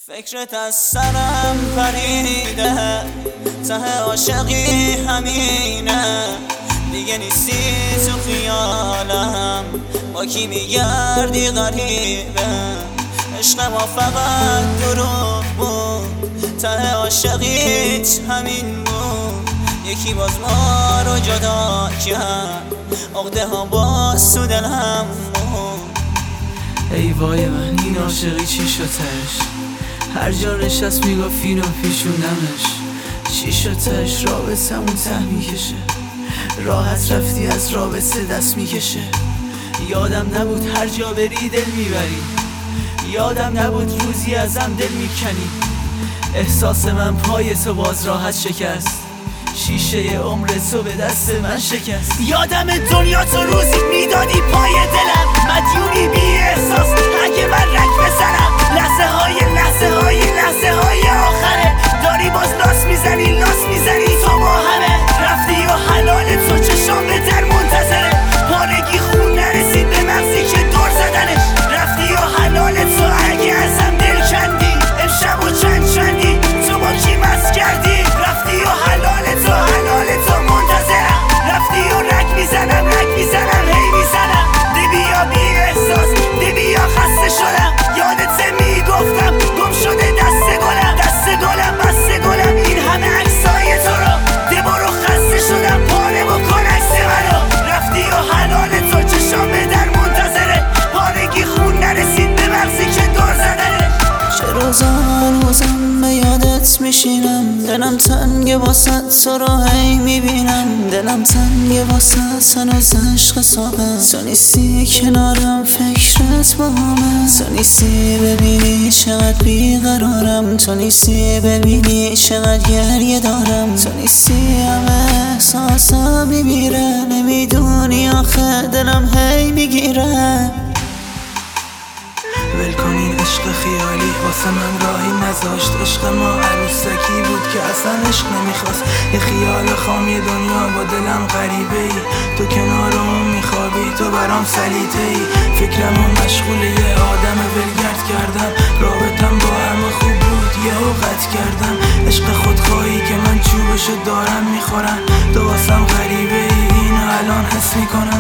فکرت از سرم پریده، ته عاشقی همینه، دیگه نیستی تو خیالم، با کی میگردی غریبه. عشق ما فقط دروغ بود، ته عاشقیت همین بود، یکی باز ما رو جدا کرد، عقده ها باز تو دلم بود. ای وای من این عاشقی چی شدش، هر جا نشست میگفت اینو پیشونمش، چی شدش رابطمون ته میکشه، راحت رفتی از رابطه دست میکشه. یادم نبود هر جا بری دل میبری، یادم نبود روزی ازم دل میکنی. احساس من پای تو باز راحت شکست، شیشه عمر تو به دست من شکست. یادم دنیا تو روزی میدادی پای دلم، مدیونی بی احساس اگه من رک بزنم. لحظه های آخره، داری باز لاس میزنی تو با همه. رفتی و حلال تو چشام به در منتظره، پارگی خون نرسید به مغزی که دور زدنش. رفتی و حلال تو اگه ازم دل کندی، امشب و چندی تو با کی مست کردی. رفتی و حلال تو منتظرم، رفتی و رک میزنم هی میزنم. دی بیا بی احساس، دی بیا خسته شدم، یادت میگفتم گم شده دست گلم این همه عکسای تو رو. دی برو خسته شدم پاره بکن عکس منو. رفتی و حلال تو چشام به در منتظره، پارگی خون نرسید به مغزی که دور زدنه. چه روزم به یادت میشینم، دلم تنگه واسه تو رو هی میبینم. دلم تنگه واسه هنوز عشق ساقم، تو نیستی کنارم فکرت با همه. تو نیستی ببینی چقدر بیقرارم، تو نیستی ببینی چقدر گریه دارم. تو نیستی همه احساسم میمیره، نمیدونی آخه دلم هی میگیره. ول این عشق خیالی واسه من راهی نذاشت. عشق ما عروسکی بود که اصلا عشق نمیخواست، یه خیال خام یه دنیا با دلم غریبه ای. تو کنارمون میخوابی تو برام سلیته ای، فکرمو مشغول یه آدم ولگرد کردم. رابطم با همه خوب بود یهو قطع کردم. عشق خودخواهی که من چوبشو دارم میخورم، تو واسم غریبه ای، اینو الان حس میکنم.